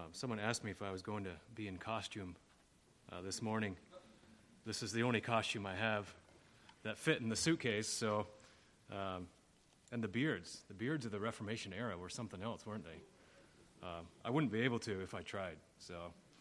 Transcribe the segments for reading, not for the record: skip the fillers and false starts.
Someone asked me if I was going to be in costume this morning. This is the only costume I have that fit in the suitcase. So, and the beards of the Reformation era were something else, weren't they? I wouldn't be able to if I tried. So,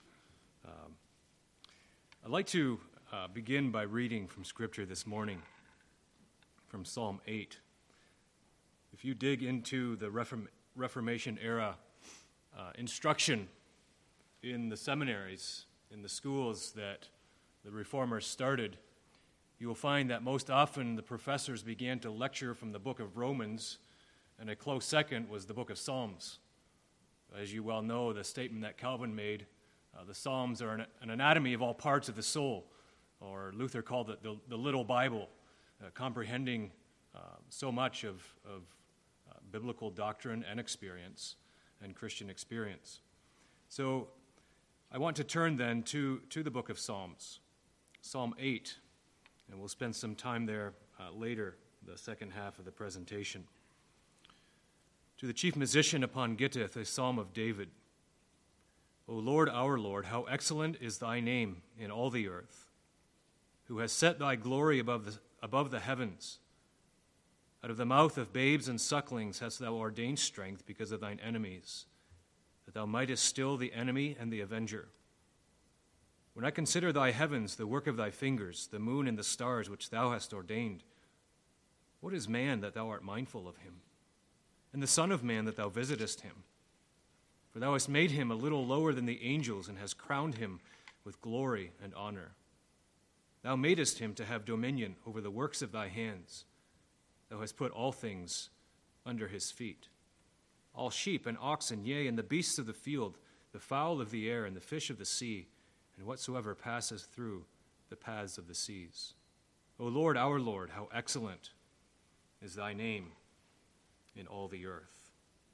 I'd like to begin by reading from Scripture this morning, from Psalm 8. If you dig into the Reformation era instruction in the seminaries, in the schools that the Reformers started, you will find that most often the professors began to lecture from the book of Romans, and a close second was the book of Psalms. As you well know, the statement that Calvin made, the Psalms are an anatomy of all parts of the soul, or Luther called it the little Bible, comprehending so much of biblical doctrine and experience and Christian experience. So I want to turn then to the book of Psalms, Psalm 8, and we'll spend some time there later, the second half of the presentation. To the chief musician upon Gittith, a psalm of David. O Lord, our Lord, how excellent is thy name in all the earth, who has set thy glory above the heavens. Out of the mouth of babes and sucklings hast thou ordained strength because of thine enemies, that thou mightest still the enemy and the avenger. When I consider thy heavens, the work of thy fingers, the moon and the stars which thou hast ordained, what is man that thou art mindful of him, and the son of man that thou visitest him? For thou hast made him a little lower than the angels, and hast crowned him with glory and honor. Thou madest him to have dominion over the works of thy hands. Thou hast put all things under his feet. All sheep and oxen, yea, and the beasts of the field, the fowl of the air, and the fish of the sea, and whatsoever passes through the paths of the seas. O Lord, our Lord, how excellent is thy name in all the earth.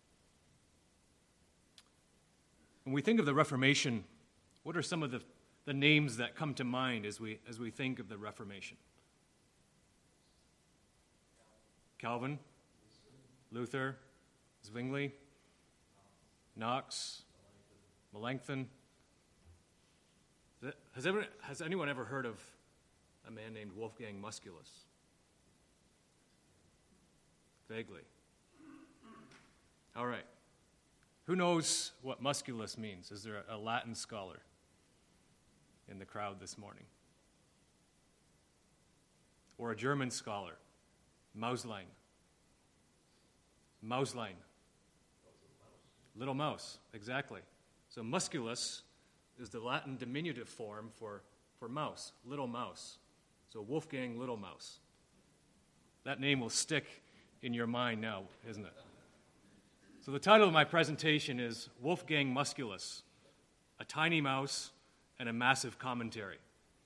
When we think of the Reformation, what are some of the names that come to mind as we think of the Reformation? Calvin, Luther, Zwingli, Knox, Melanchthon. Has anyone ever heard of a man named Wolfgang Musculus? Vaguely. All right. Who knows what musculus means? Is there a Latin scholar in the crowd this morning? Or a German scholar? Mauslein. Mauslein. Little mouse, exactly. So musculus is the Latin diminutive form for mouse, little mouse. So Wolfgang Little Mouse. That name will stick in your mind now, isn't it? So the title of my presentation is Wolfgang Musculus, a tiny mouse and a massive commentary.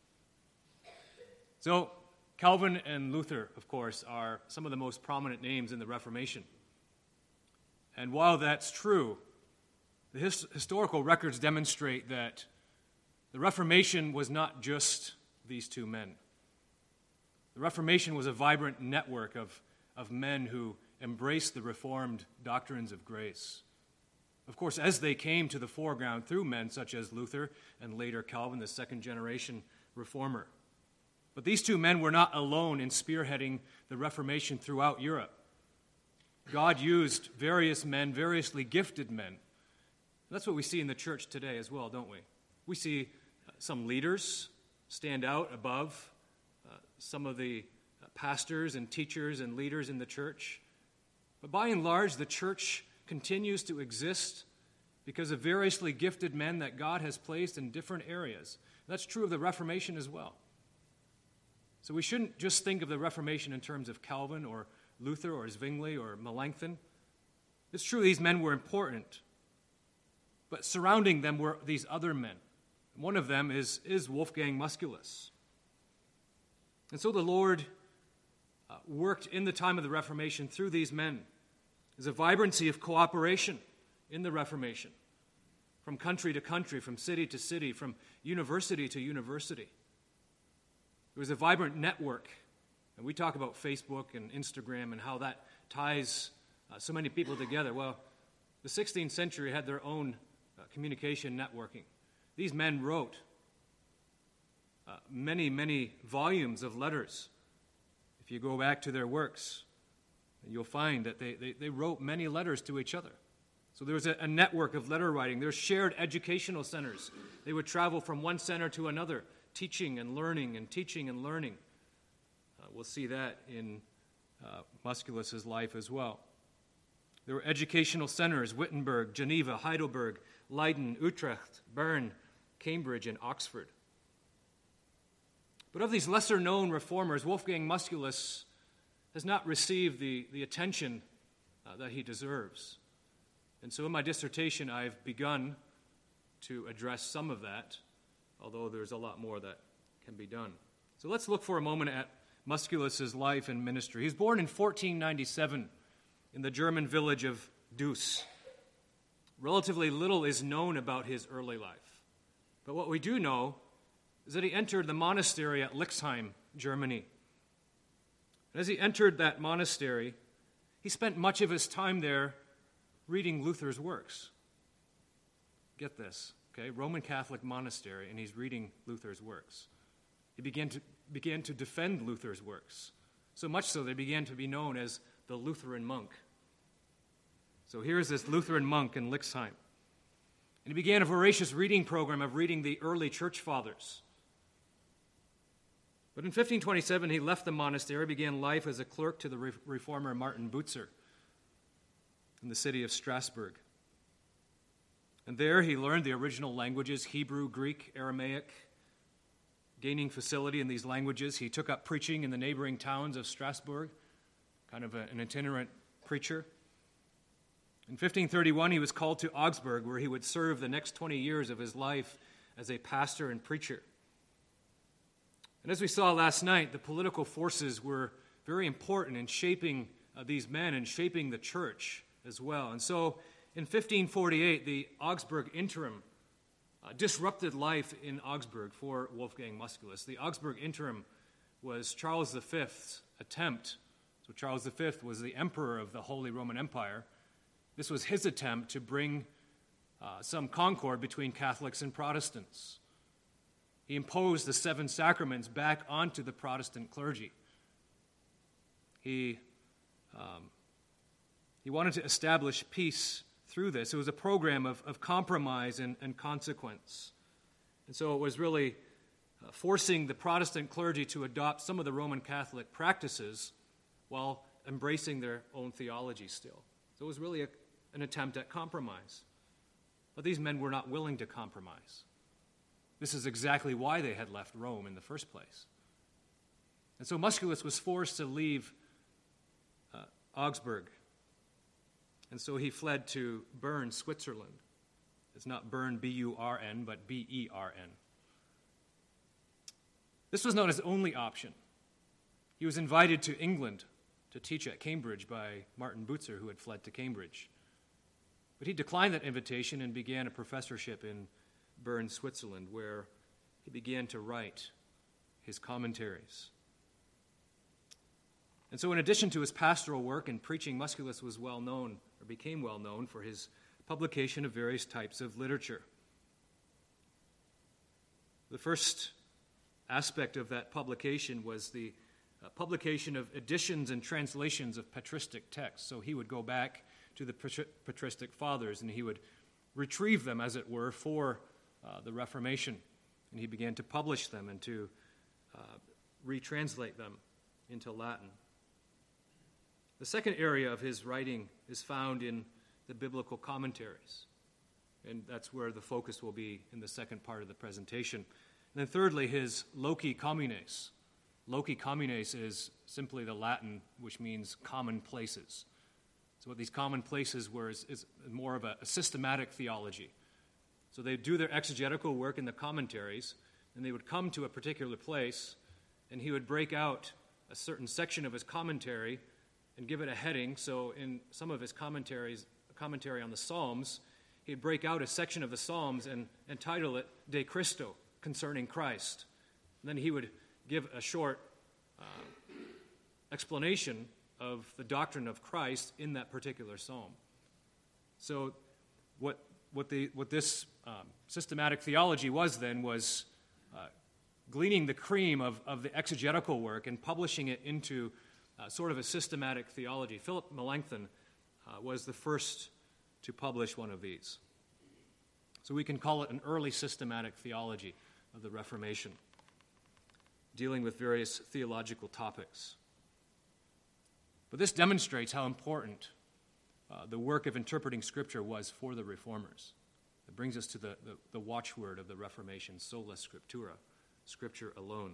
So Calvin and Luther, of course, are some of the most prominent names in the Reformation. And while that's true, the historical records demonstrate that the Reformation was not just these two men. The Reformation was a vibrant network of men who embraced the Reformed doctrines of grace. Of course, as they came to the foreground through men such as Luther and later Calvin, the second-generation reformer. But these two men were not alone in spearheading the Reformation throughout Europe. God used various men, variously gifted men. That's what we see in the church today as well, don't we? We see some leaders stand out above some of the pastors and teachers and leaders in the church. But by and large, the church continues to exist because of variously gifted men that God has placed in different areas. That's true of the Reformation as well. So we shouldn't just think of the Reformation in terms of Calvin or Luther or Zwingli or Melanchthon. It's true these men were important, but surrounding them were these other men. One of them is Wolfgang Musculus. And so the Lord worked in the time of the Reformation through these men. There's a vibrancy of cooperation in the Reformation, from country to country, from city to city, from university to university. There was a vibrant network, and we talk about Facebook and Instagram and how that ties so many people together. Well, the 16th century had their own communication networking. These men wrote many, many volumes of letters. If you go back to their works, you'll find that they wrote many letters to each other. So there was a network of letter writing. There were shared educational centers. They would travel from one center to another, teaching and learning and teaching and learning. We'll see that in Musculus's life as well. There were educational centers: Wittenberg, Geneva, Heidelberg, Leiden, Utrecht, Bern, Cambridge, and Oxford. But of these lesser-known reformers, Wolfgang Musculus has not received the attention that he deserves. And so in my dissertation, I've begun to address some of that, although there's a lot more that can be done. So let's look for a moment at Musculus's life and ministry. He was born in 1497 in the German village of Düss. Relatively little is known about his early life. But what we do know is that he entered the monastery at Lixheim, Germany. And as he entered that monastery, he spent much of his time there reading Luther's works. Get this, okay? Roman Catholic monastery, and he's reading Luther's works. He began to defend Luther's works, so much so they began to be known as the Lutheran monk. So here's this Lutheran monk in Lixheim. And he began a voracious reading program of reading the early church fathers. But in 1527, he left the monastery, began life as a clerk to the reformer Martin Butzer in the city of Strasbourg. And there he learned the original languages: Hebrew, Greek, Aramaic. Gaining facility in these languages, he took up preaching in the neighboring towns of Strasbourg, kind of an itinerant preacher. In 1531, he was called to Augsburg, where he would serve the next 20 years of his life as a pastor and preacher. And as we saw last night, the political forces were very important in shaping these men and shaping the church as well. And so in 1548, the Augsburg Interim disrupted life in Augsburg for Wolfgang Musculus. The Augsburg Interim was Charles V's attempt. So Charles V was the emperor of the Holy Roman Empire. This was his attempt to bring some concord between Catholics and Protestants. He imposed the 7 sacraments back onto the Protestant clergy. He wanted to establish peace through this. It was a program of compromise and consequence. And so it was really forcing the Protestant clergy to adopt some of the Roman Catholic practices while embracing their own theology still. So it was really an attempt at compromise. But these men were not willing to compromise. This is exactly why they had left Rome in the first place. And so Musculus was forced to leave Augsburg. And so he fled to Bern, Switzerland. It's not Bern, B-U-R-N, but B-E-R-N. This was not his only option. He was invited to England to teach at Cambridge by Martin Butzer, who had fled to Cambridge. But he declined that invitation and began a professorship in Bern, Switzerland, where he began to write his commentaries. And so in addition to his pastoral work and preaching, Musculus was well known, or became well known, for his publication of various types of literature. The first aspect of that publication was the publication of editions and translations of patristic texts. So he would go back to the patristic fathers and he would retrieve them, as it were, for the Reformation. And he began to publish them and to retranslate them into Latin. The second area of his writing is found in the biblical commentaries. And that's where the focus will be in the second part of the presentation. And then thirdly, his Loci Commines. Loci Commines is simply the Latin, which means common places. So what these common places were is more of a systematic theology. So they do their exegetical work in the commentaries, and they would come to a particular place, and he would break out a certain section of his commentary and give it a heading. So in some of his commentaries, a commentary on the Psalms, he'd break out a section of the Psalms and title it De Christo, concerning Christ. And then he would give a short explanation of the doctrine of Christ in that particular psalm. So what what this systematic theology was then was gleaning the cream of the exegetical work and publishing it into sort of a systematic theology. Philip Melanchthon was the first to publish one of these. So we can call it an early systematic theology of the Reformation, dealing with various theological topics. But this demonstrates how important the work of interpreting Scripture was for the Reformers. It brings us to the watchword of the Reformation, sola scriptura, Scripture alone.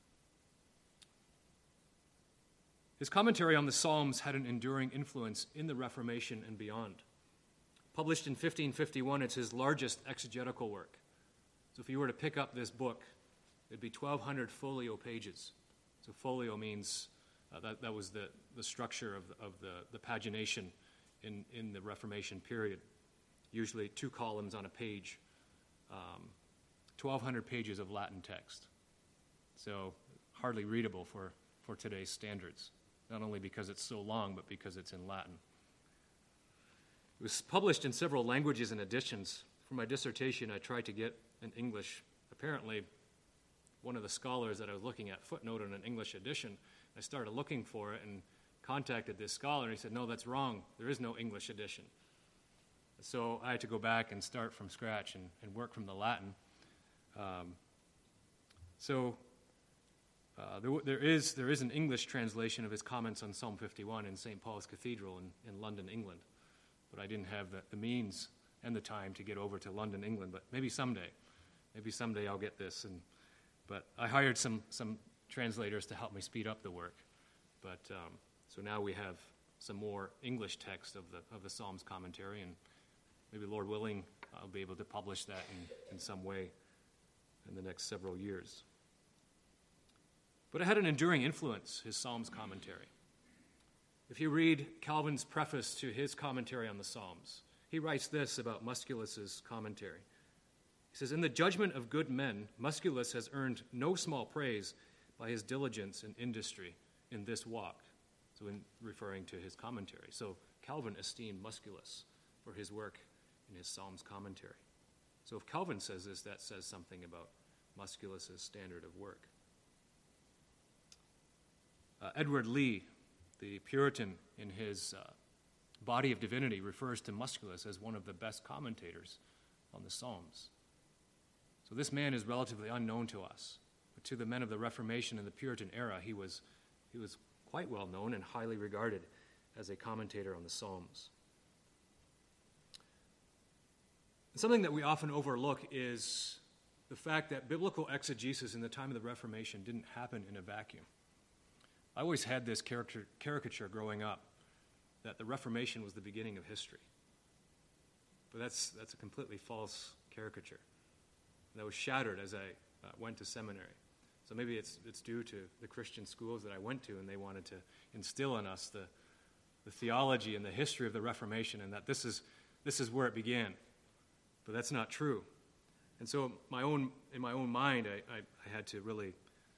His commentary on the Psalms had an enduring influence in the Reformation and beyond. Published in 1551, it's his largest exegetical work. So if you were to pick up this book, it'd be 1,200 folio pages. So folio means that was the structure of the pagination in the Reformation period. Usually 2 columns on a page, 1,200 pages of Latin text. So hardly readable for today's standards, not only because it's so long, but because it's in Latin. It was published in several languages and editions. For my dissertation, I tried to get an English. Apparently, one of the scholars that I was looking at footnoted an English edition. I started looking for it and contacted this scholar, and he said, no, that's wrong. There is no English edition. So I had to go back and start from scratch and work from the Latin. There is an English translation of his comments on Psalm 51 in St. Paul's Cathedral in London, England. But I didn't have the means and the time to get over to London, England. But maybe someday I'll get this. But I hired some translators to help me speed up the work. But so now we have some more English text of the Psalms commentary, and maybe, Lord willing, I'll be able to publish that in some way in the next several years. But it had an enduring influence, his Psalms commentary. If you read Calvin's preface to his commentary on the Psalms, he writes this about Musculus's commentary. He says, "In the judgment of good men, Musculus has earned no small praise by his diligence and industry in this walk." So in referring to his commentary. So Calvin esteemed Musculus for his work in his Psalms commentary. So if Calvin says this, that says something about Musculus's standard of work. Edward Lee, the Puritan, in his Body of Divinity, refers to Musculus as one of the best commentators on the Psalms. So this man is relatively unknown to us, but to the men of the Reformation and the Puritan era, he was quite well known and highly regarded as a commentator on the Psalms. And something that we often overlook is the fact that biblical exegesis in the time of the Reformation didn't happen in a vacuum. I always had this caricature growing up that the Reformation was the beginning of history. But that's a completely false caricature. That was shattered as I went to seminary. So maybe it's due to the Christian schools that I went to, and they wanted to instill in us the theology and the history of the Reformation, and that this is where it began. But that's not true. And so in my own mind, I had to really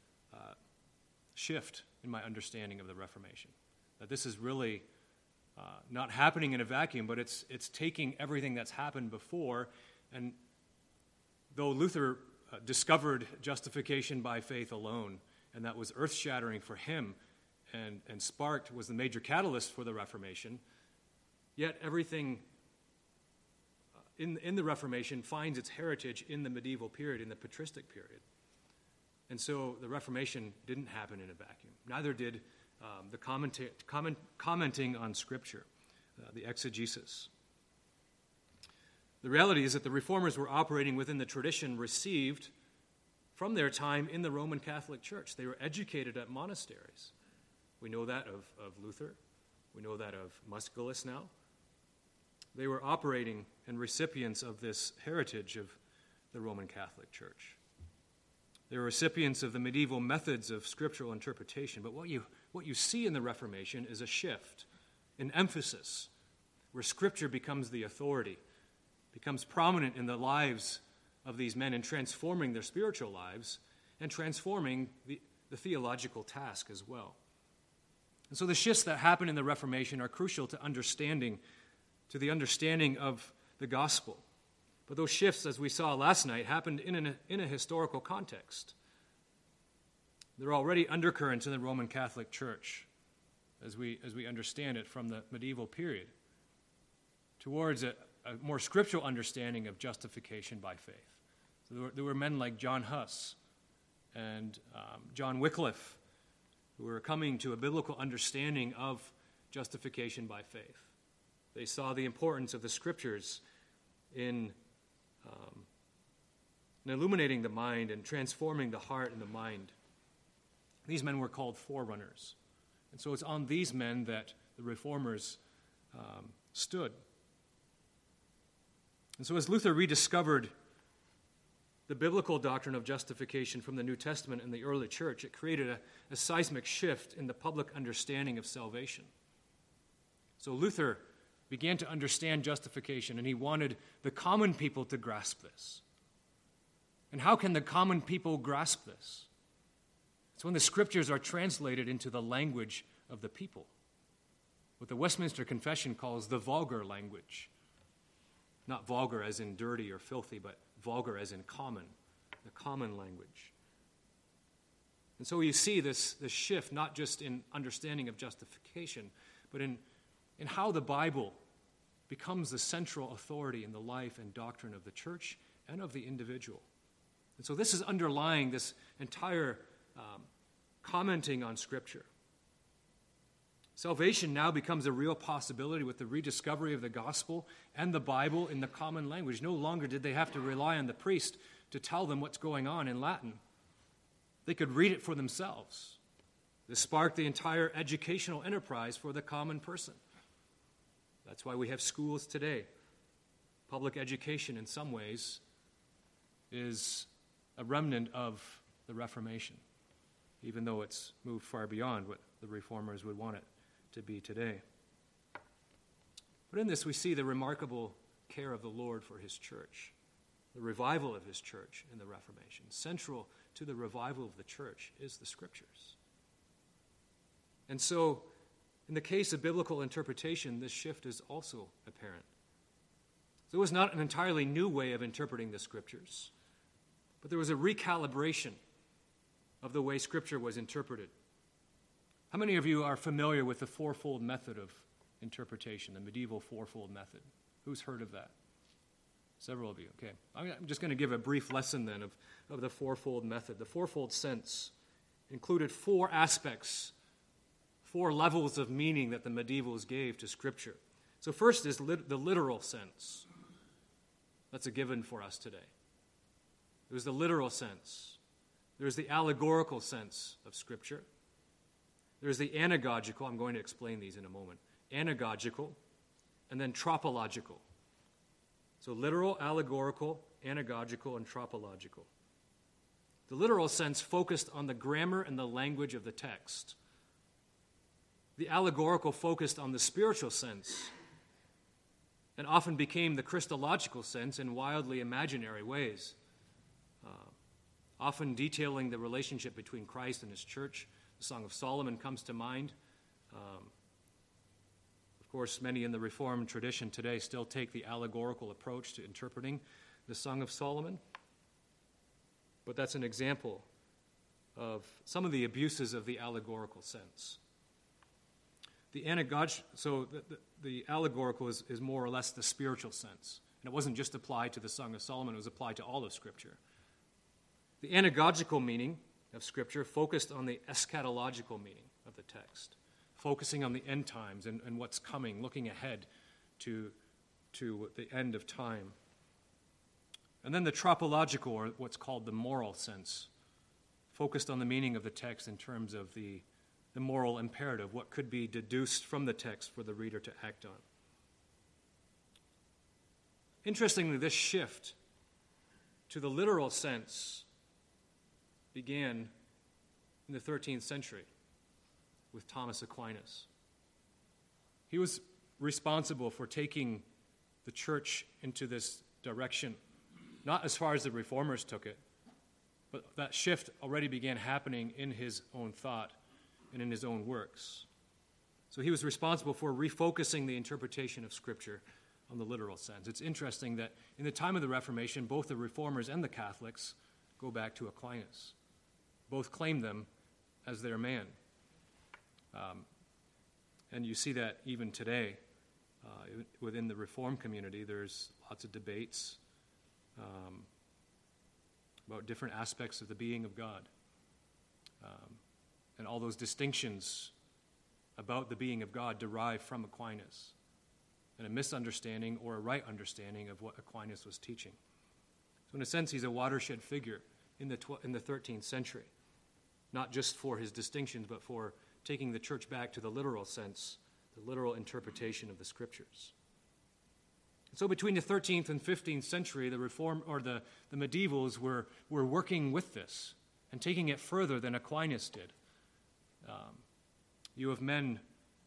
shift in my understanding of the Reformation. That this is really not happening in a vacuum, but it's taking everything that's happened before. And though Luther discovered justification by faith alone, and that was earth-shattering for him, and was the major catalyst for the Reformation, yet everything in the Reformation finds its heritage in the medieval period, in the patristic period. And so the Reformation didn't happen in a vacuum. Neither did the commenting on Scripture, the exegesis. The reality is that the Reformers were operating within the tradition received from their time in the Roman Catholic Church. They were educated at monasteries. We know that of Luther. We know that of Musculus now. They were operating and recipients of this heritage of the Roman Catholic Church. They were recipients of the medieval methods of scriptural interpretation. But what you see in the Reformation is a shift, an emphasis, where Scripture becomes the authority, becomes prominent in the lives of these men and transforming their spiritual lives and transforming the theological task as well. And so the shifts that happen in the Reformation are crucial to the understanding of the gospel. But those shifts, as we saw last night, happened in a historical context. There are already undercurrents in the Roman Catholic Church, as we understand it from the medieval period, towards a more scriptural understanding of justification by faith. So there were men like John Huss and John Wycliffe who were coming to a biblical understanding of justification by faith. They saw the importance of the Scriptures in illuminating the mind and transforming the heart and the mind. These men were called forerunners. And so it's on these men that the Reformers stood. And so as Luther rediscovered the biblical doctrine of justification from the New Testament and the early church, it created a seismic shift in the public understanding of salvation. So Luther began to understand justification, and he wanted the common people to grasp this. And how can the common people grasp this? It's when the Scriptures are translated into the language of the people, what the Westminster Confession calls the vulgar language. Not vulgar as in dirty or filthy, but vulgar as in common, the common language. And so you see this shift, not just in understanding of justification, but in how the Bible becomes the central authority in the life and doctrine of the church and of the individual. And so this is underlying this entire commenting on Scripture. Salvation now becomes a real possibility with the rediscovery of the gospel and the Bible in the common language. No longer did they have to rely on the priest to tell them what's going on in Latin. They could read it for themselves. This sparked the entire educational enterprise for the common person. That's why we have schools today. Public education, in some ways, is a remnant of the Reformation, even though it's moved far beyond what the Reformers would want it to be today. But in this, we see the remarkable care of the Lord for his church, the revival of his church in the Reformation. Central to the revival of the church is the Scriptures. And so, in the case of biblical interpretation, this shift is also apparent. So it was not an entirely new way of interpreting the Scriptures, but there was a recalibration of the way Scripture was interpreted. How many of you are familiar with the fourfold method of interpretation, the medieval fourfold method? Who's heard of that? Several of you, okay. I'm just going to give a brief lesson then of the fourfold method. The fourfold sense included four aspects, four levels of meaning that the medievals gave to Scripture. So first is the literal sense. That's a given for us today. There's the literal sense. There's the allegorical sense of Scripture. There's the anagogical. I'm going to explain these in a moment. Anagogical, and then tropological. So literal, allegorical, anagogical, and tropological. The literal sense focused on the grammar and the language of the text. The allegorical focused on the spiritual sense and often became the Christological sense in wildly imaginary ways, often detailing the relationship between Christ and his church. The Song of Solomon comes to mind. Of course, many in the Reformed tradition today still take the allegorical approach to interpreting the Song of Solomon. But that's an example of some of the abuses of the allegorical sense. The allegorical is more or less the spiritual sense. And it wasn't just applied to the Song of Solomon, it was applied to all of Scripture. The anagogical meaning of Scripture focused on the eschatological meaning of the text, focusing on the end times and what's coming, looking ahead to the end of time. And then the tropological, or what's called the moral sense, focused on the meaning of the text in terms of the moral imperative, what could be deduced from the text for the reader to act on. Interestingly, this shift to the literal sense began in the 13th century with Thomas Aquinas. He was responsible for taking the church into this direction, not as far as the Reformers took it, but that shift already began happening in his own thought and in his own works. So he was responsible for refocusing the interpretation of Scripture on the literal sense. It's interesting that in the time of the Reformation, both the Reformers and the Catholics go back to Aquinas. Both claim them as their man. And you see that even today within the Reformed community. There's lots of debates about different aspects of the being of God. And all those distinctions about the being of God derive from Aquinas, and a misunderstanding or a right understanding of what Aquinas was teaching. So in a sense, he's a watershed figure in the 13th century, not just for his distinctions, but for taking the church back to the literal sense, the literal interpretation of the Scriptures. So between the 13th and 15th century, the medievals were working with this and taking it further than Aquinas did. You have men,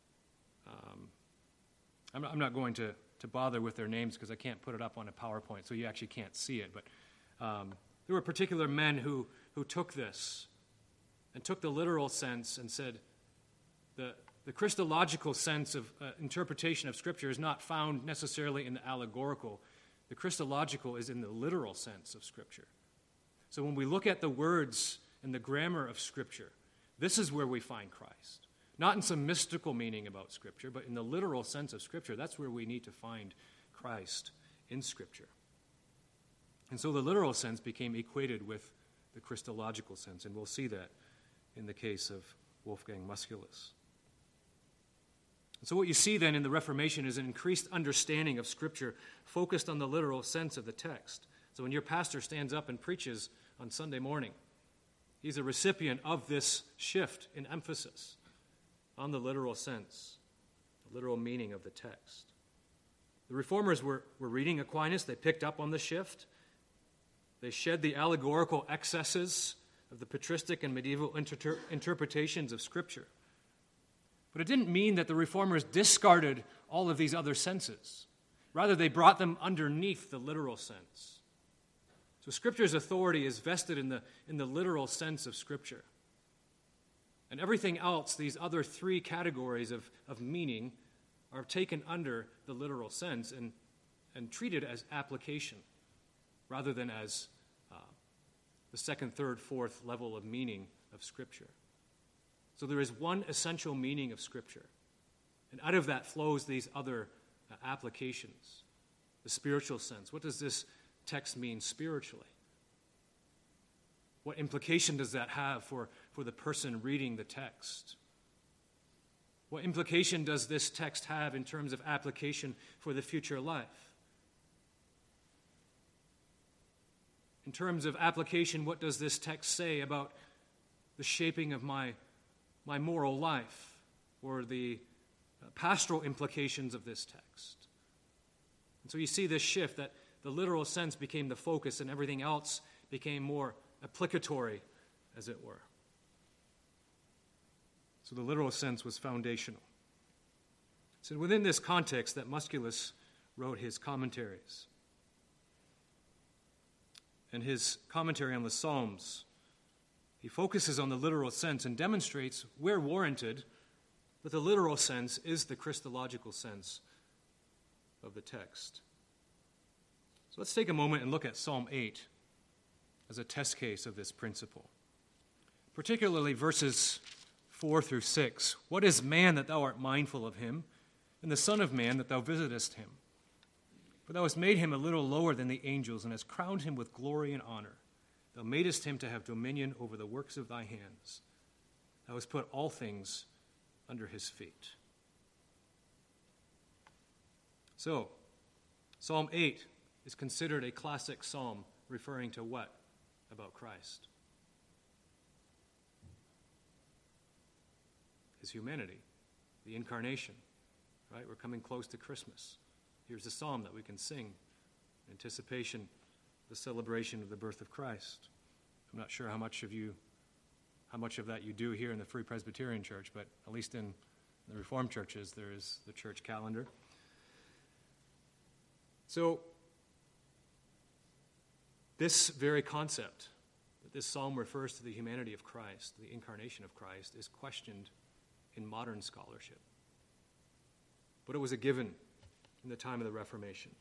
I'm not going to bother with their names because I can't put it up on a PowerPoint, so you actually can't see it, but there were particular men who took this and took the literal sense and said the Christological sense of interpretation of Scripture is not found necessarily in the allegorical. The Christological is in the literal sense of Scripture. So when we look at the words and the grammar of Scripture, this is where we find Christ. Not in some mystical meaning about Scripture, but in the literal sense of Scripture. That's where we need to find Christ in Scripture. And so the literal sense became equated with the Christological sense, and we'll see that in the case of Wolfgang Musculus. And so what you see then in the Reformation is an increased understanding of Scripture focused on the literal sense of the text. So when your pastor stands up and preaches on Sunday morning, he's a recipient of this shift in emphasis on the literal sense, the literal meaning of the text. The Reformers were reading Aquinas. They picked up on the shift. They shed the allegorical excesses of the patristic and medieval interpretations of Scripture. But it didn't mean that the Reformers discarded all of these other senses. Rather, they brought them underneath the literal sense. So Scripture's authority is vested in the literal sense of Scripture. And everything else, these other three categories of meaning, are taken under the literal sense and treated as application rather than as the second, third, fourth level of meaning of Scripture. So there is one essential meaning of Scripture. And out of that flows these other applications. The spiritual sense. What does this text mean spiritually? What implication does that have for the person reading the text? What implication does this text have in terms of application for the future life? In terms of application, what does this text say about the shaping of my moral life, or the pastoral implications of this text? And so you see this shift, that the literal sense became the focus and everything else became more applicatory, as it were. So the literal sense was foundational. So within this context that Musculus wrote his commentaries. And his commentary on the Psalms, he focuses on the literal sense and demonstrates, where warranted, that the literal sense is the Christological sense of the text. So let's take a moment and look at Psalm 8 as a test case of this principle. Particularly verses 4 through 6. What is man that thou art mindful of him, and the Son of Man that thou visitest him? For thou hast made him a little lower than the angels, and hast crowned him with glory and honor. Thou madest him to have dominion over the works of thy hands. Thou hast put all things under his feet. So, Psalm 8 is considered a classic psalm referring to what about Christ? His humanity, the incarnation, right? We're coming close to Christmas. Here's a psalm that we can sing in anticipation of the celebration of the birth of Christ. I'm not sure how much of that you do here in the Free Presbyterian Church, but at least in the Reformed churches, there is the church calendar. So, this very concept, that this psalm refers to the humanity of Christ, the incarnation of Christ, is questioned in modern scholarship. But it was a given in the time of the Reformation.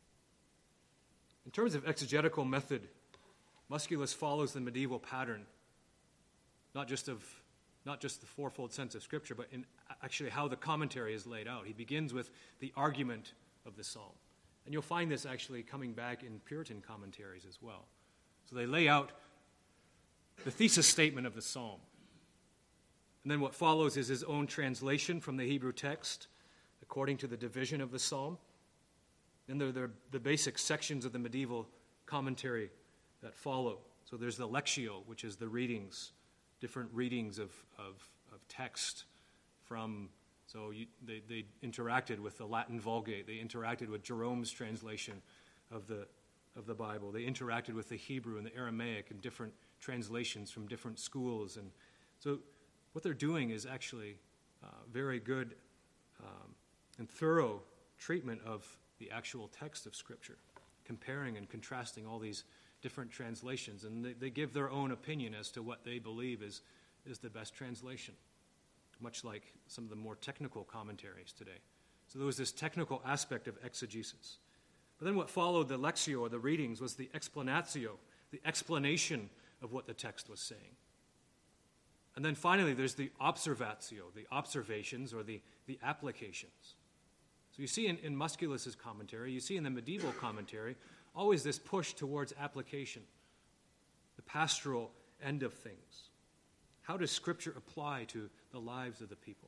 In terms of exegetical method, Musculus follows the medieval pattern, not just the fourfold sense of Scripture, but in actually how the commentary is laid out. He begins with the argument of the psalm. And you'll find this actually coming back in Puritan commentaries as well. So they lay out the thesis statement of the psalm. And then what follows is his own translation from the Hebrew text according to the division of the psalm. And there are the basic sections of the medieval commentary that follow. So there's the lectio, which is the readings, different readings of text from, they interacted with the Latin Vulgate. They interacted with Jerome's translation of the Bible. They interacted with the Hebrew and the Aramaic and different translations from different schools. And so what they're doing is actually very good and thorough treatment of the actual text of Scripture, comparing and contrasting all these different translations. And they give their own opinion as to what they believe is the best translation, much like some of the more technical commentaries today. So there was this technical aspect of exegesis. But then what followed the lectio, or the readings, was the explanatio, the explanation of what the text was saying. And then finally, there's the observatio, the observations or the applications. So you see in Musculus's commentary, you see in the medieval commentary, always this push towards application, the pastoral end of things. How does Scripture apply to the lives of the people?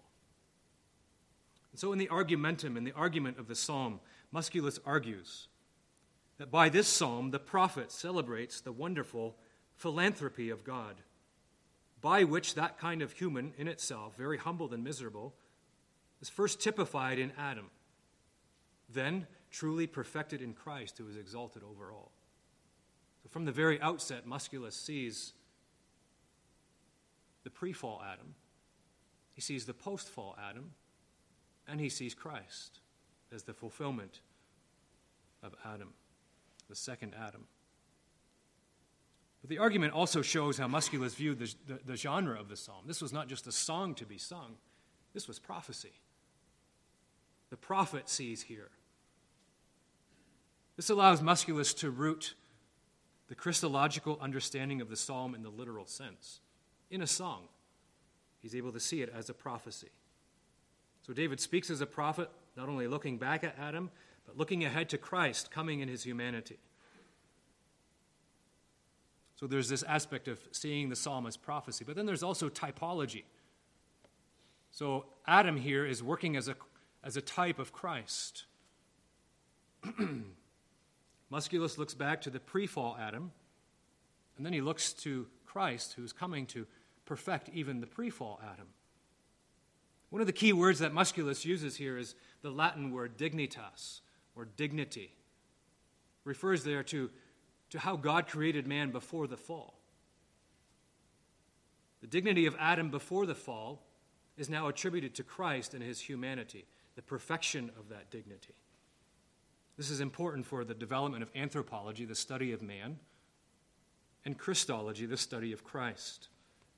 And so in the argumentum, in the argument of the psalm, Musculus argues that by this psalm, the prophet celebrates the wonderful philanthropy of God, by which that kind of human in itself, very humbled and miserable, is first typified in Adam, then truly perfected in Christ, who is exalted over all. So from the very outset, Musculus sees the pre-fall Adam, he sees the post-fall Adam, and he sees Christ as the fulfillment of Adam, the second Adam. But the argument also shows how Musculus viewed the genre of the psalm. This was not just a song to be sung. This was prophecy. The prophet sees here. This allows Musculus to root the Christological understanding of the psalm in the literal sense. In a song, he's able to see it as a prophecy. So David speaks as a prophet, not only looking back at Adam, but looking ahead to Christ coming in his humanity. So there's this aspect of seeing the psalm as prophecy. But then there's also typology. So Adam here is working as a type of Christ. Musculus looks back to the pre-fall Adam, and then he looks to Christ, who is coming to perfect even the pre-fall Adam. One of the key words that Musculus uses here is the Latin word dignitas, or dignity. It refers there to how God created man before the fall. The dignity of Adam before the fall is now attributed to Christ and his humanity, the perfection of that dignity. This is important for the development of anthropology, the study of man, and Christology, the study of Christ.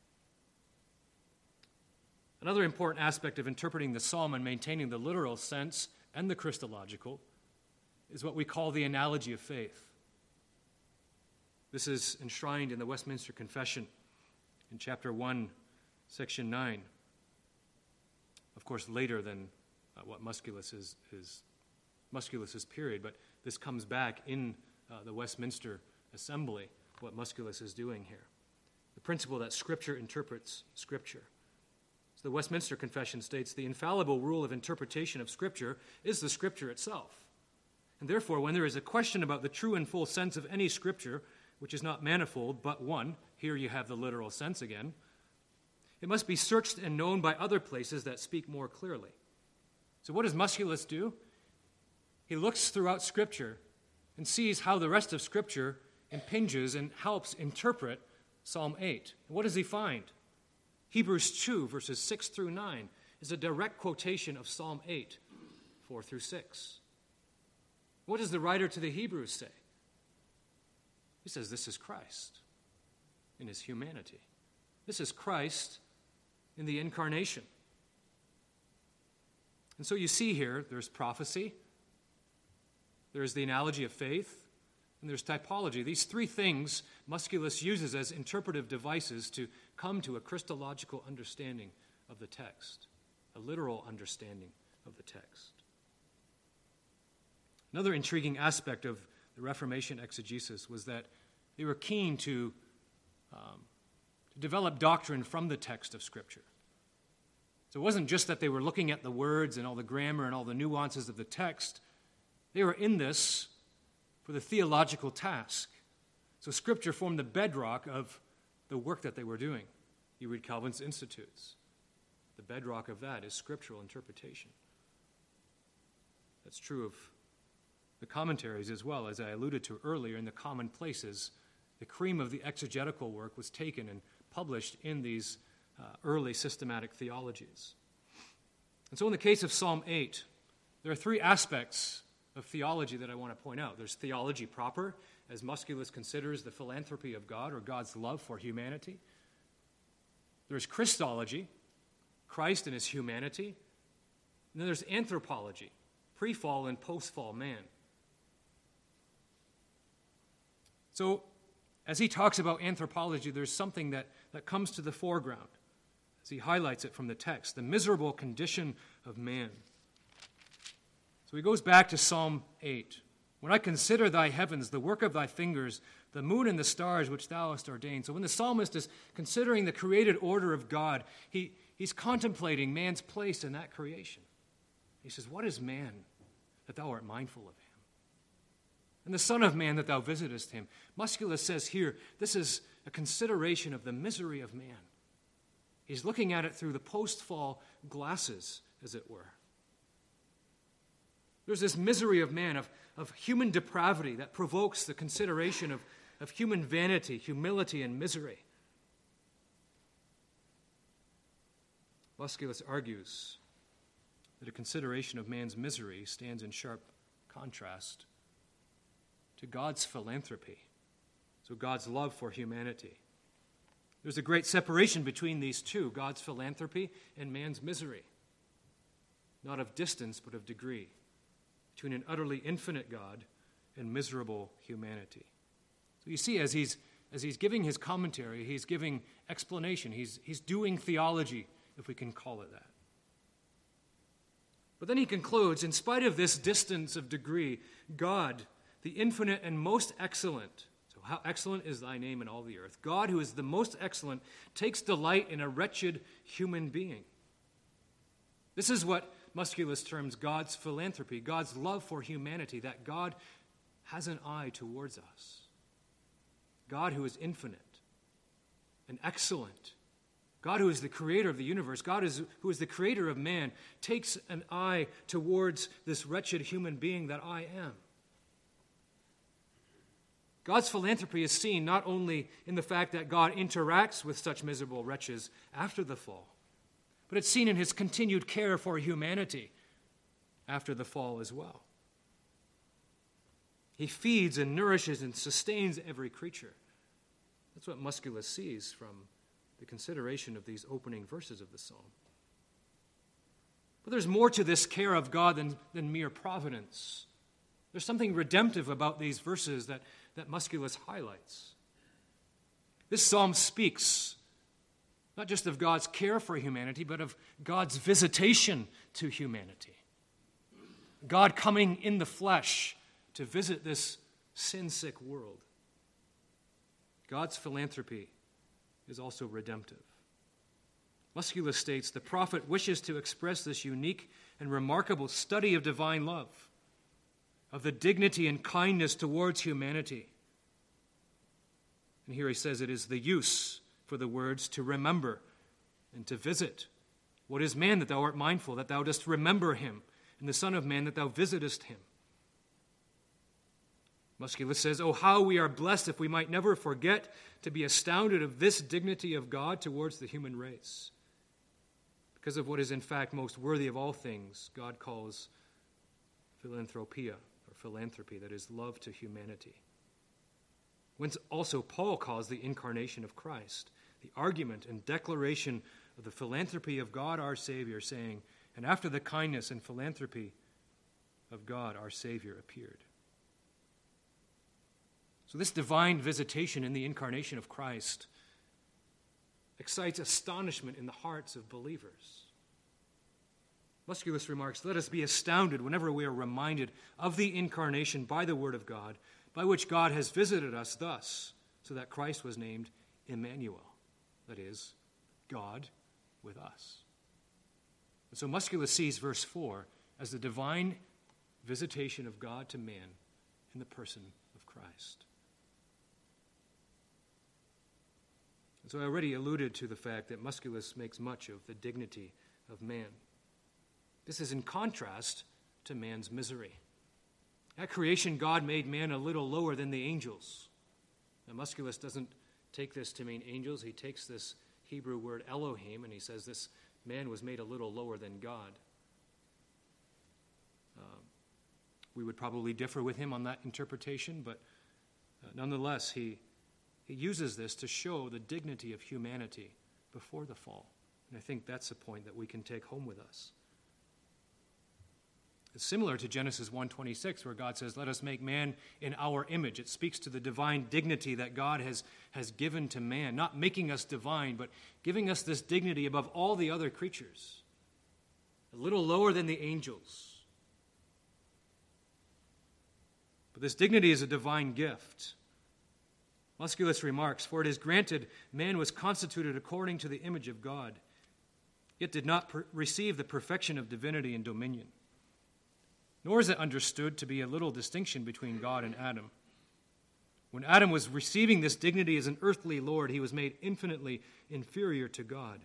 Another important aspect of interpreting the psalm and maintaining the literal sense and the Christological is what we call the analogy of faith. This is enshrined in the Westminster Confession in chapter 1, section 9. Of course, later than what Musculus's period, but this comes back in the Westminster Assembly, what Musculus is doing here. The principle that Scripture interprets Scripture. So the Westminster Confession states, the infallible rule of interpretation of Scripture is the Scripture itself. And therefore, when there is a question about the true and full sense of any Scripture, which is not manifold, but one, here you have the literal sense again, it must be searched and known by other places that speak more clearly. So what does Musculus do? He looks throughout Scripture and sees how the rest of Scripture impinges and helps interpret Psalm 8. And what does he find? Hebrews 2, verses 6 through 9, is a direct quotation of Psalm 8, 4 through 6. What does the writer to the Hebrews say? He says this is Christ in his humanity. This is Christ in the incarnation. And so you see here, there's prophecy, There is the analogy of faith, and there's typology. These three things Musculus uses as interpretive devices to come to a Christological understanding of the text, a literal understanding of the text. Another intriguing aspect of the Reformation exegesis was that they were keen to develop doctrine from the text of Scripture. So it wasn't just that they were looking at the words and all the grammar and all the nuances of the text. They were in this for the theological task. So Scripture formed the bedrock of the work that they were doing. You read Calvin's Institutes. The bedrock of that is scriptural interpretation. That's true of the commentaries as well. As I alluded to earlier, in the commonplaces, the cream of the exegetical work was taken and published in these early systematic theologies. And so in the case of Psalm 8, there are three aspects of theology that I want to point out. There's theology proper, as Musculus considers the philanthropy of God or God's love for humanity. There's Christology, Christ and his humanity. And then there's anthropology, pre-fall and post-fall man. So as he talks about anthropology, there's something that comes to the foreground as he highlights it from the text, the miserable condition of man. So he goes back to Psalm 8. When I consider thy heavens, the work of thy fingers, the moon and the stars which thou hast ordained. So when the psalmist is considering the created order of God, he's contemplating man's place in that creation. He says, what is man that thou art mindful of him? And the Son of Man that thou visitest him. Musculus says here, this is a consideration of the misery of man. He's looking at it through the post-fall glasses, as it were. There's this misery of man, of human depravity that provokes the consideration of human vanity, humility, and misery. Musculus argues that a consideration of man's misery stands in sharp contrast to God's philanthropy, so God's love for humanity. There's a great separation between these two, God's philanthropy and man's misery, not of distance but of degree, between an utterly infinite God and miserable humanity. So you see, as he's giving his commentary, he's giving explanation, he's doing theology, if we can call it that. But then he concludes, in spite of this distance of degree, God, the infinite and most excellent, so how excellent is thy name in all the earth, God, who is the most excellent, takes delight in a wretched human being. This is what Musculus terms God's philanthropy, God's love for humanity, that God has an eye towards us. God who is infinite and excellent, God who is the creator of the universe, God who is the creator of man, takes an eye towards this wretched human being that I am. God's philanthropy is seen not only in the fact that God interacts with such miserable wretches after the fall, but it's seen in his continued care for humanity after the fall as well. He feeds and nourishes and sustains every creature. That's what Musculus sees from the consideration of these opening verses of the psalm. But there's more to this care of God than mere providence. There's something redemptive about these verses that Musculus highlights. This psalm speaks not just of God's care for humanity, but of God's visitation to humanity. God coming in the flesh to visit this sin-sick world. God's philanthropy is also redemptive. Musculus states, the prophet wishes to express this unique and remarkable study of divine love, of the dignity and kindness towards humanity. And here he says it is the use for the words to remember and to visit. What is man that thou art mindful, that thou dost remember him, and the Son of Man that thou visitest him? Musculus says, oh, how we are blessed if we might never forget to be astounded of this dignity of God towards the human race. Because of what is in fact most worthy of all things, God calls philanthropia, or philanthropy, that is love to humanity. Whence also Paul calls the incarnation of Christ, the argument and declaration of the philanthropy of God our Savior, saying, and after the kindness and philanthropy of God our Savior appeared. So this divine visitation in the incarnation of Christ excites astonishment in the hearts of believers. Musculus remarks, "Let us be astounded whenever we are reminded of the incarnation by the Word of God, by which God has visited us thus, so that Christ was named Emmanuel," that is, God with us. And so Musculus sees verse 4 as the divine visitation of God to man in the person of Christ. And so I already alluded to the fact that Musculus makes much of the dignity of man. This is in contrast to man's misery. At creation, God made man a little lower than the angels. Now, Musculus doesn't take this to mean angels. He takes this Hebrew word Elohim, and he says this man was made a little lower than God. We would probably differ with him on that interpretation, but nonetheless, he uses this to show the dignity of humanity before the fall. And I think that's a point that we can take home with us. It's similar to Genesis 1:26, where God says, "Let us make man in our image." It speaks to the divine dignity that God has given to man, not making us divine, but giving us this dignity above all the other creatures, a little lower than the angels. But this dignity is a divine gift. Musculus remarks, "For it is granted man was constituted according to the image of God, yet did not receive the perfection of divinity and dominion. Nor is it understood to be a little distinction between God and Adam. When Adam was receiving this dignity as an earthly lord, he was made infinitely inferior to God.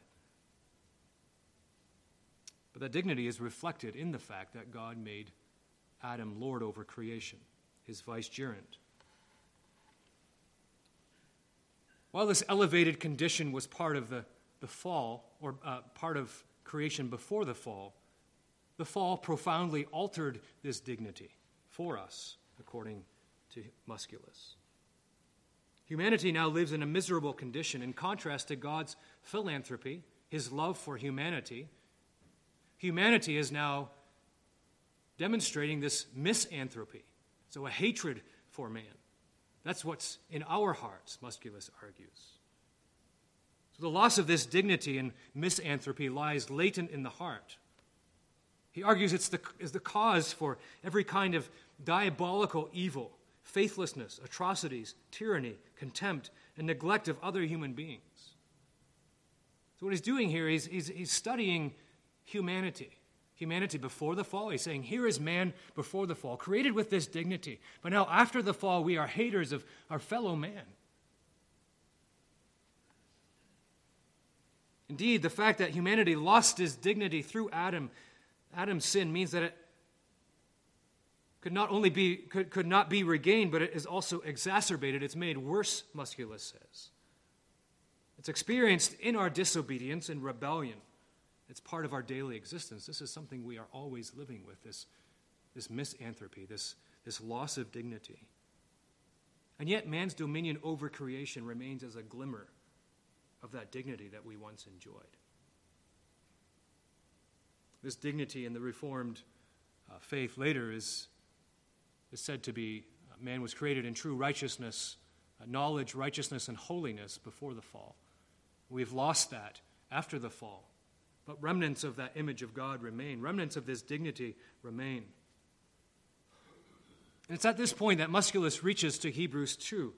But that dignity is reflected in the fact that God made Adam lord over creation, his vicegerent. While this elevated condition was part of the fall, or part of creation before the fall profoundly altered this dignity for us, according to Musculus. Humanity now lives in a miserable condition. In contrast to God's philanthropy, his love for humanity, humanity is now demonstrating this misanthropy, so a hatred for man. That's what's in our hearts, Musculus argues. So the loss of this dignity and misanthropy lies latent in the heart. He argues it's the cause for every kind of diabolical evil, faithlessness, atrocities, tyranny, contempt, and neglect of other human beings. So what he's doing here is he's studying humanity before the fall. He's saying, here is man before the fall, created with this dignity. But now after the fall, we are haters of our fellow man. Indeed, the fact that humanity lost its dignity through Adam's sin means that it could not be regained, but it is also exacerbated. It's made worse, Musculus says. It's experienced in our disobedience and rebellion. It's part of our daily existence. This is something we are always living with, this misanthropy, this loss of dignity. And yet man's dominion over creation remains as a glimmer of that dignity that we once enjoyed. This dignity in the Reformed faith later is said to be, man was created in true righteousness, knowledge, righteousness, and holiness before the fall. We've lost that after the fall. But remnants of that image of God remain. Remnants of this dignity remain. And it's at this point that Musculus reaches to Hebrews 2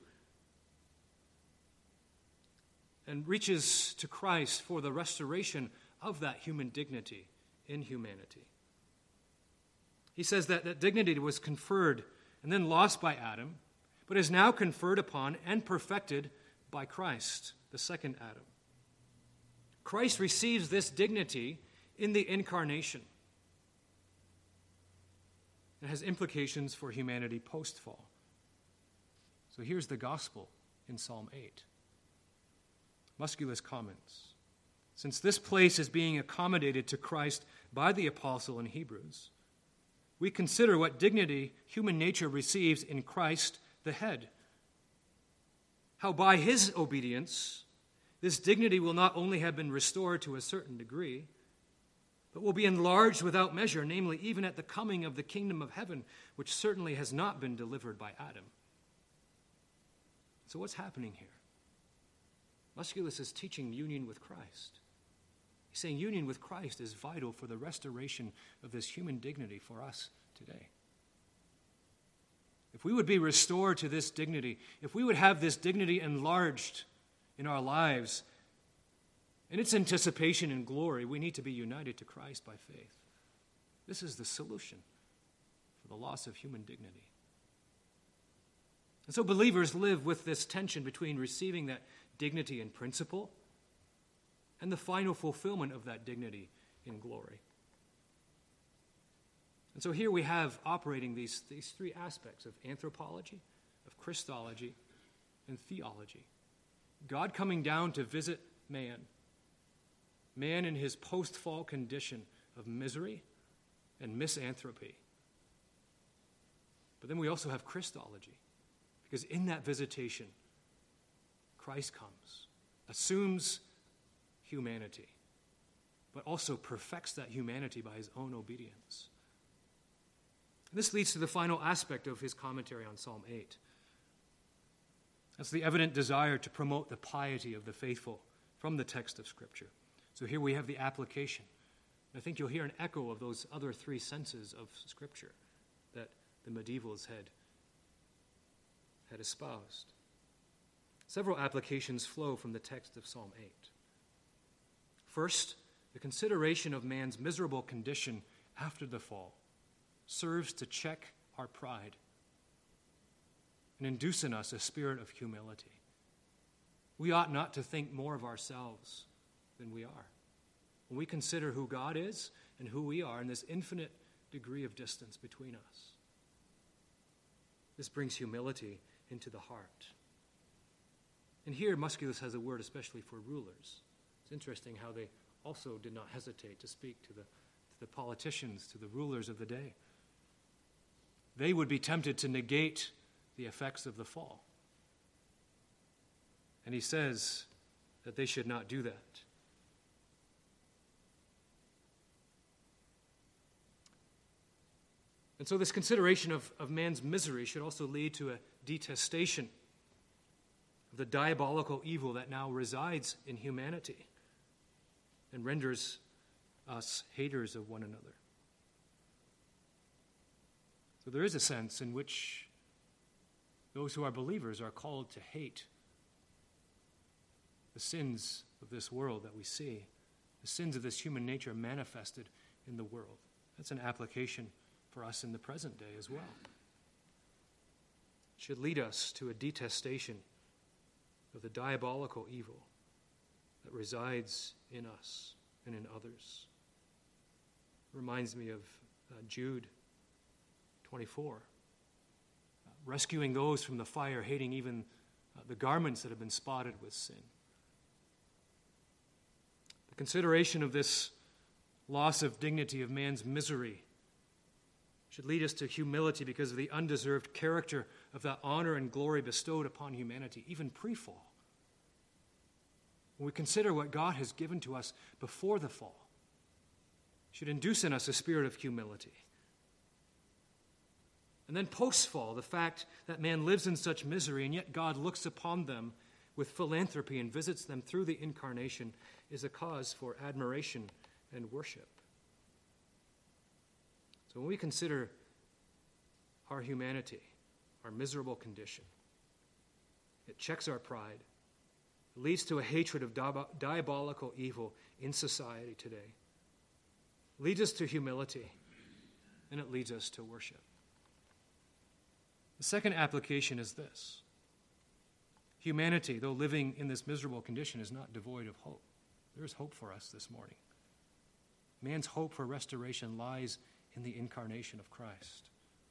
and reaches to Christ for the restoration of that human dignity in humanity. He says that dignity was conferred and then lost by Adam, but is now conferred upon and perfected by Christ, the second Adam. Christ receives this dignity in the incarnation. It has implications for humanity post-fall. So here's the gospel in Psalm 8. Musculus comments, since this place is being accommodated to Christ by the apostle in Hebrews, we consider what dignity human nature receives in Christ the head. How by his obedience, this dignity will not only have been restored to a certain degree, but will be enlarged without measure, namely even at the coming of the kingdom of heaven, which certainly has not been delivered by Adam. So what's happening here? Musculus is teaching union with Christ. He's saying union with Christ is vital for the restoration of this human dignity for us today. If we would be restored to this dignity, if we would have this dignity enlarged in our lives, in its anticipation and glory, we need to be united to Christ by faith. This is the solution for the loss of human dignity. And so believers live with this tension between receiving that dignity in principle and the final fulfillment of that dignity in glory. And so here we have operating these three aspects of anthropology, of Christology, and theology. God coming down to visit man in his post-fall condition of misery and misanthropy. But then we also have Christology, because in that visitation, Christ comes, assumes humanity, but also perfects that humanity by his own obedience. This leads to the final aspect of his commentary on Psalm 8. That's the evident desire to promote the piety of the faithful from the text of Scripture. So here we have the application. I think you'll hear an echo of those other three senses of Scripture that the medievals had espoused. Several applications flow from the text of Psalm 8. First, the consideration of man's miserable condition after the fall serves to check our pride and induce in us a spirit of humility. We ought not to think more of ourselves than we are. When we consider who God is and who we are in this infinite degree of distance between us, this brings humility into the heart. And here Musculus has a word especially for rulers. It's interesting how they also did not hesitate to speak to the politicians, to the rulers of the day. They would be tempted to negate the effects of the fall. And he says that they should not do that. And so this consideration of man's misery should also lead to a detestation of the diabolical evil that now resides in humanity and renders us haters of one another. So there is a sense in which those who are believers are called to hate the sins of this world that we see, the sins of this human nature manifested in the world. That's an application for us in the present day as well. It should lead us to a detestation of the diabolical evil that resides in us and in others. It reminds me of Jude 24, rescuing those from the fire, hating even the garments that have been spotted with sin. The consideration of this loss of dignity of man's misery should lead us to humility because of the undeserved character of that honor and glory bestowed upon humanity, even pre-fall. When we consider what God has given to us before the fall, it should induce in us a spirit of humility. And then post-fall, the fact that man lives in such misery and yet God looks upon them with philanthropy and visits them through the incarnation is a cause for admiration and worship. So when we consider our humanity, our miserable condition, it checks our pride, it leads to a hatred of diabolical evil in society today, leads us to humility, and it leads us to worship. The second application is this. Humanity, though living in this miserable condition, is not devoid of hope. There is hope for us this morning. Man's hope for restoration lies in the incarnation of Christ.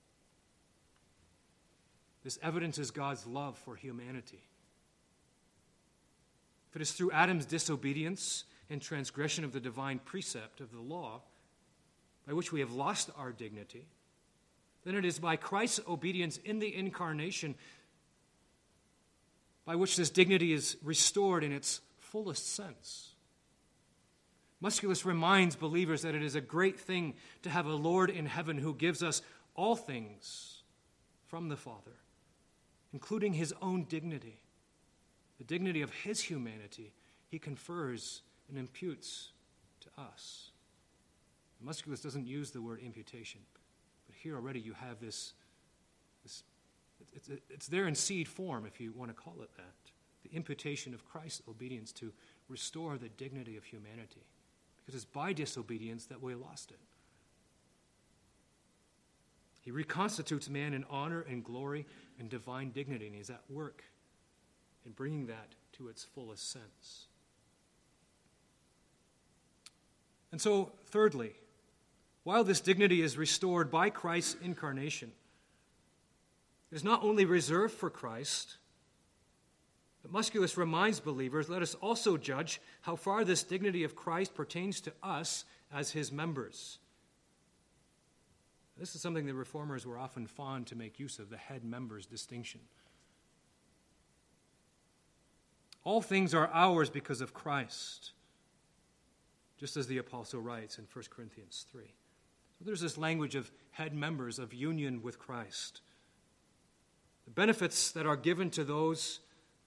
This evidences God's love for humanity. If it is through Adam's disobedience and transgression of the divine precept of the law by which we have lost our dignity, then it is by Christ's obedience in the incarnation by which this dignity is restored in its fullest sense. Musculus reminds believers that it is a great thing to have a Lord in heaven who gives us all things from the Father, including his own dignity, the dignity of his humanity, he confers and imputes to us. Musculus doesn't use the word imputation, but here already you have this it's there in seed form, if you want to call it that. The imputation of Christ's obedience to restore the dignity of humanity. Because it's by disobedience that we lost it. He reconstitutes man in honor and glory and divine dignity, and he's at work in bringing that to its fullest sense. And so, thirdly, while this dignity is restored by Christ's incarnation, it is not only reserved for Christ, but Musculus reminds believers, let us also judge how far this dignity of Christ pertains to us as his members. This is something the Reformers were often fond to make use of, the head-members distinction. All things are ours because of Christ, just as the apostle writes in 1 Corinthians 3. So there's this language of head-members, of union with Christ. The benefits that are given to those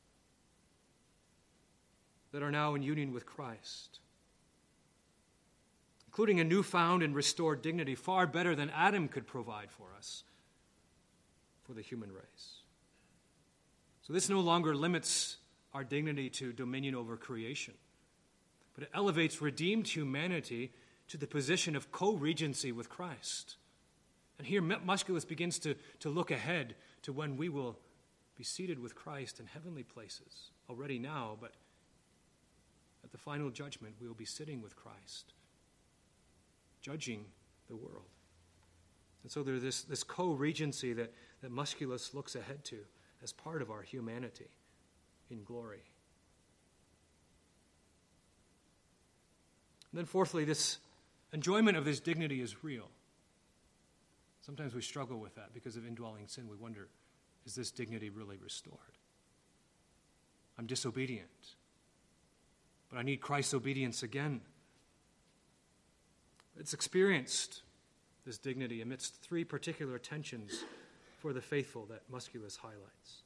that are now in union with Christ, including a newfound and restored dignity far better than Adam could provide for us, for the human race. So this no longer limits our dignity to dominion over creation, but it elevates redeemed humanity to the position of co-regency with Christ. And here Musculus begins to look ahead to when we will be seated with Christ in heavenly places, already now, but at the final judgment we will be sitting with Christ, judging the world. And so there's this co-regency that Musculus looks ahead to as part of our humanity in glory. And then fourthly, this enjoyment of this dignity is real. Sometimes we struggle with that because of indwelling sin. We wonder, is this dignity really restored? I'm disobedient, but I need Christ's obedience again. It's experienced, this dignity, amidst three particular tensions for the faithful that Musculus highlights.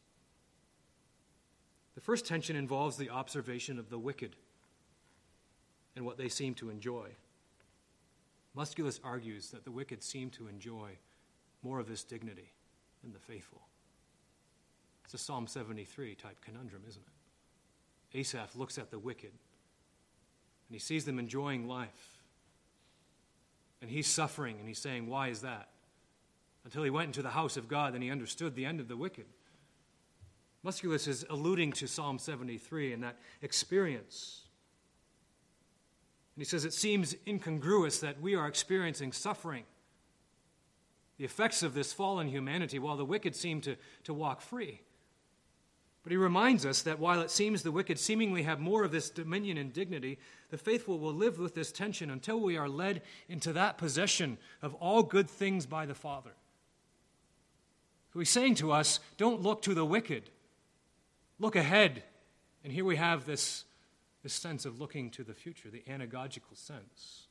The first tension involves the observation of the wicked and what they seem to enjoy. Musculus argues that the wicked seem to enjoy more of this dignity than the faithful. It's a Psalm 73 type conundrum, isn't it? Asaph looks at the wicked and he sees them enjoying life. And he's suffering and he's saying, why is that? Until he went into the house of God, then he understood the end of the wicked. Musculus is alluding to Psalm 73 and that experience. And he says it seems incongruous that we are experiencing suffering, the effects of this fallen humanity, while the wicked seem to walk free. But he reminds us that while it seems the wicked seemingly have more of this dominion and dignity, the faithful will live with this tension until we are led into that possession of all good things by the Father. So he's saying to us, don't look to the wicked. Look ahead. And here we have this sense of looking to the future, the anagogical sense.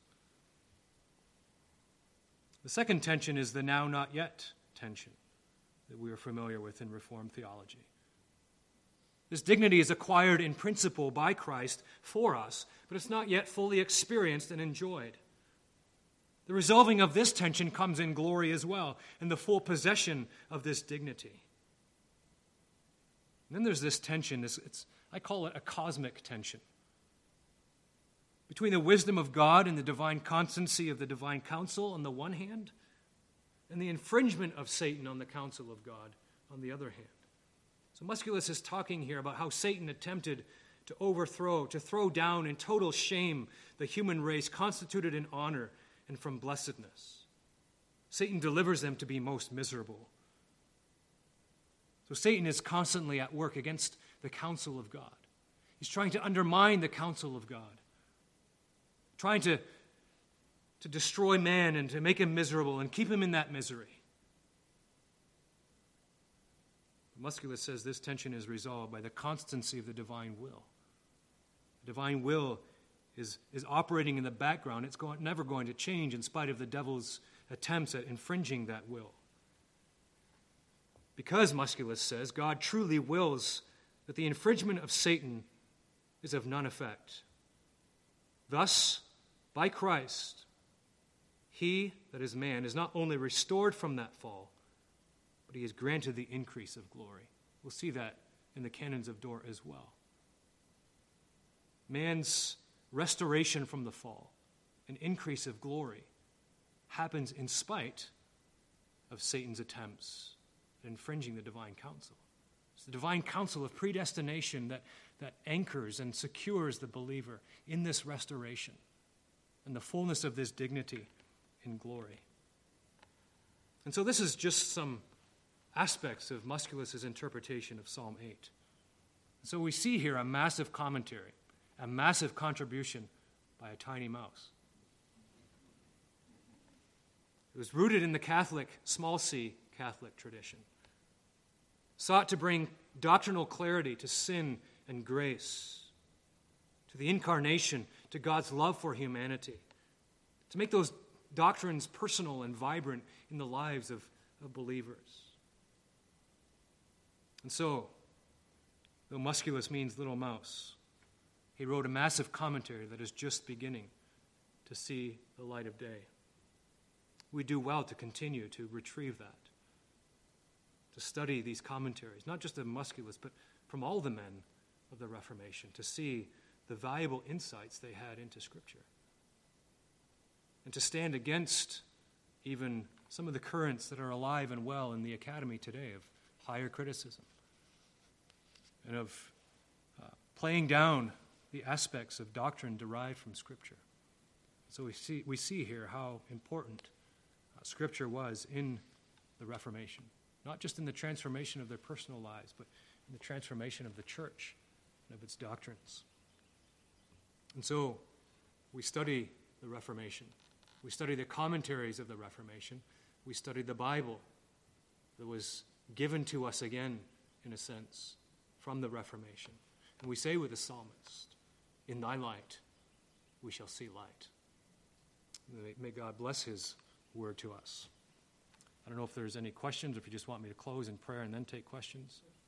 The second tension is the now not yet tension that we are familiar with in Reformed theology. This dignity is acquired in principle by Christ for us, but it's not yet fully experienced and enjoyed. The resolving of this tension comes in glory as well, in the full possession of this dignity. And then there's this tension, I call it a cosmic tension, between the wisdom of God and the divine constancy of the divine counsel on the one hand, and the infringement of Satan on the counsel of God on the other hand. So Musculus is talking here about how Satan attempted to overthrow, to throw down in total shame the human race constituted in honor and from blessedness. Satan delivers them to be most miserable. So Satan is constantly at work against the counsel of God. He's trying to undermine the counsel of God, trying to destroy man and to make him miserable and keep him in that misery. Musculus says this tension is resolved by the constancy of the divine will. The divine will is operating in the background. It's never going to change in spite of the devil's attempts at infringing that will. Because, Musculus says, God truly wills that the infringement of Satan is of none effect. Thus, by Christ, he, that is man, is not only restored from that fall, but he is granted the increase of glory. We'll see that in the canons of Dort as well. Man's restoration from the fall, an increase of glory, happens in spite of Satan's attempts at infringing the divine counsel. It's the divine counsel of predestination that anchors and secures the believer in this restoration and the fullness of this dignity in glory. And so this is just some aspects of Musculus's interpretation of Psalm 8. So we see here a massive commentary, a massive contribution by a tiny mouse. It was rooted in the Catholic, small c Catholic tradition, sought to bring doctrinal clarity to sin and grace, to the incarnation, to God's love for humanity, to make those doctrines personal and vibrant in the lives of believers. And so, though Musculus means little mouse, he wrote a massive commentary that is just beginning to see the light of day. We do well to continue to retrieve that, to study these commentaries, not just of Musculus, but from all the men of the Reformation, to see the valuable insights they had into Scripture, and to stand against even some of the currents that are alive and well in the academy today of higher criticism and of playing down the aspects of doctrine derived from Scripture. So we see here how important Scripture was in the Reformation, not just in the transformation of their personal lives, but in the transformation of the church and of its doctrines. And so we study the Reformation. We study the commentaries of the Reformation. We study the Bible that was given to us again, in a sense, from the Reformation. And we say with the psalmist, "In thy light we shall see light." May God bless his word to us. I don't know if there's any questions, or if you just want me to close in prayer and then take questions.